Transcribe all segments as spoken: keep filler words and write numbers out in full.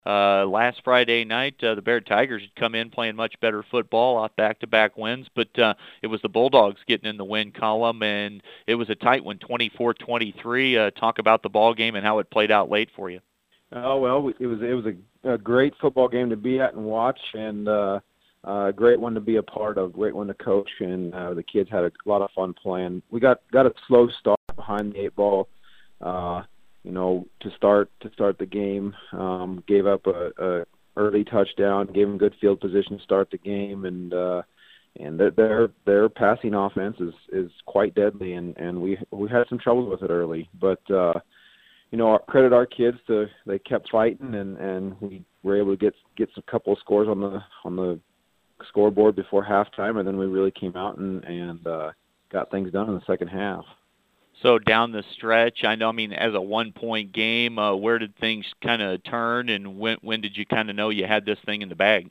Uh, last Friday night, uh, the Bear Tigers had come in playing much better football off back-to-back wins, but uh, it was the Bulldogs getting in the win column, and it was a tight one, twenty-four twenty-three. Uh, talk about the ball game and how it played out late for you. Oh well, it was it was a, a great football game to be at and watch, and uh, a great one to be a part of, great one to coach, and uh, the kids had a lot of fun playing. We got got a slow start behind the eight ball, uh, you know, to start to start the game. Um, gave up a, a early touchdown, gave them good field position to start the game, and uh, and their their their passing offense is is quite deadly, and and we we had some trouble with it early, but. Uh, You know, credit our kids to they kept fighting, and, and we were able to get get a couple of scores on the on the scoreboard before halftime, and then we really came out and and uh, got things done in the second half. So down the stretch, I know, I mean, as a one-point game, uh, where did things kind of turn, and when when did you kind of know you had this thing in the bag?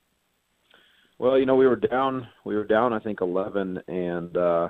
Well, you know, we were down we were down I think eleven, and uh,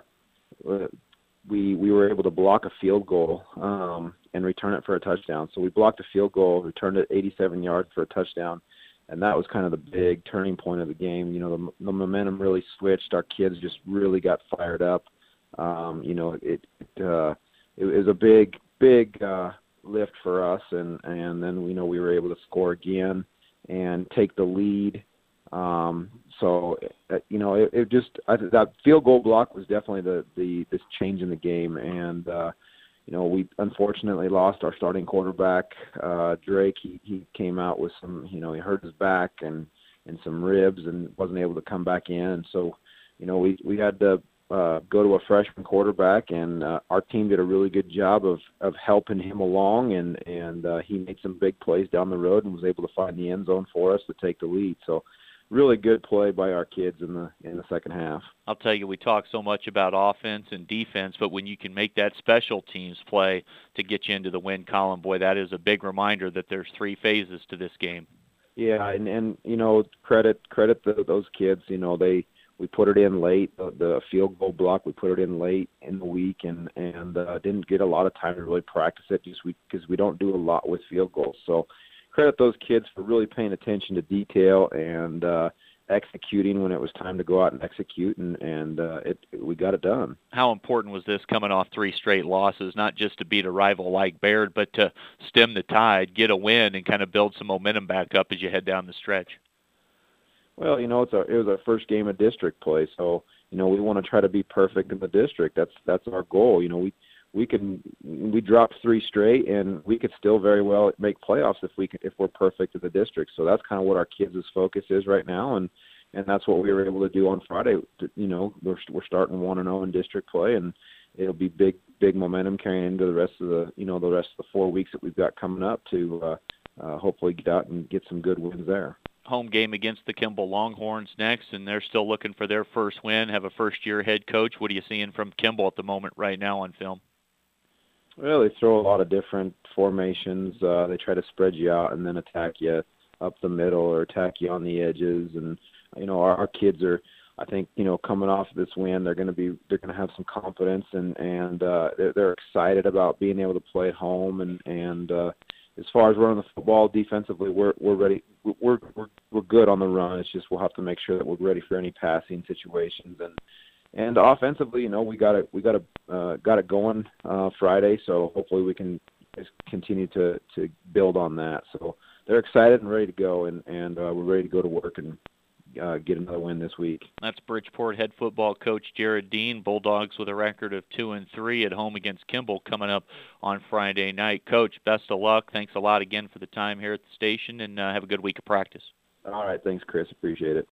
we we were able to block a field goal um, and return it for a touchdown. So we blocked a field goal, returned it eighty-seven yards for a touchdown, and that was kind of the big turning point of the game. You know, the, the momentum really switched. Our kids just really got fired up. Um, you know, it it, uh, it was a big big uh, lift for us, and and then you know we were able to score again and take the lead. Um, so, uh, you know, it, it just I, that field goal block was definitely the, the this change in the game. And, uh, you know, we unfortunately lost our starting quarterback, uh, Drake. He, he came out with some, you know, he hurt his back and, and some ribs and wasn't able to come back in. And so, you know, we, we had to uh, go to a freshman quarterback, and uh, our team did a really good job of, of helping him along. And, and uh, he made some big plays down the road and was able to find the end zone for us to take the lead. So, really good play by our kids in the in the second half. I'll tell you, we talk so much about offense and defense, but when you can make that special teams play to get you into the win column, boy, that is a big reminder that there's three phases to this game. Yeah, and and you know, credit credit the, those kids. You know, they we put it in late, the, the field goal block. We put it in late in the week, and and uh, didn't get a lot of time to really practice it, just we because we don't do a lot with field goals. So. Credit those kids for really paying attention to detail and uh, executing when it was time to go out and execute, and, and uh, it, it, we got it done. How important was this coming off three straight losses, not just to beat a rival like Baird, but to stem the tide, get a win, and kind of build some momentum back up as you head down the stretch? Well, you know, it's our, it was our first game of district play, so, you know, we want to try to be perfect in the district. That's that's our goal. You know, we we can we dropped three straight, and we could still very well make playoffs if we can, if we're perfect in the district. So that's kind of what our kids' focus is right now, and and that's what we were able to do on Friday. You know, we're we're starting one and zero in district play, and it'll be big big momentum carrying into the rest of the you know the rest of the four weeks that we've got coming up to uh, uh, hopefully get out and get some good wins there. Home game against the Kimball Longhorns next, and they're still looking for their first win. Have a first-year head coach. What are you seeing from Kimball at the moment right now on film? Well, they throw a lot of different formations. Uh, they try to spread you out and then attack you up the middle or attack you on the edges. And you know, our, our kids are, I think, you know, coming off of this win, they're going to be, they're going to have some confidence, and and uh, they're, they're excited about being able to play at home. And and uh, as far as running the football defensively, we're we're ready. We're we're we're good on the run. It's just we'll have to make sure that we're ready for any passing situations. And. And offensively, you know, we got it, we got it, uh, got it going uh, Friday. So hopefully we can just continue to, to build on that. So they're excited and ready to go, and and uh, we're ready to go to work and uh, get another win this week. That's Bridgeport head football coach Jared Dean. Bulldogs with a record of two and three at home against Kimball coming up on Friday night. Coach, best of luck. Thanks a lot again for the time here at the station, and uh, have a good week of practice. All right, thanks, Chris. Appreciate it.